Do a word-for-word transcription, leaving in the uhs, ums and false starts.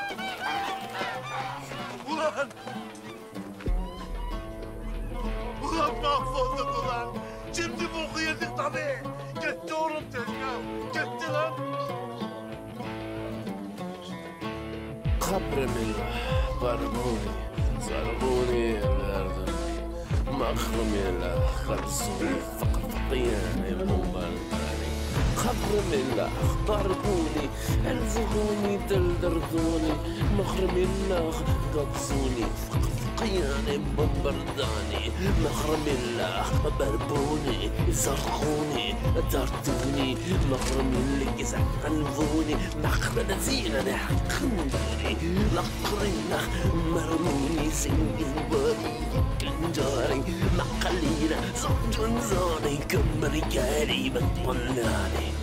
Ulan! Ulan mahvolduk ulan! Şimdi boku yedik tabii! Gitti oğlum tezgah! Gitti lan! قبرني ضربوني ضربوني ضربوني مخرمي لا خلصوني فقفقياني مبلغاني قبرني لا ضربوني الزغوني دلدردوني مخرمي لا قبصوني فقفقياني مبرداني مخرمي لا بربوني زرقوني دردوني مخرمي اللي زعلفوني مخرنا زينة حقندوني لقرينا مرموني سنين باري كنجاري مقلينا زوج زاني كم رجالي بطلاني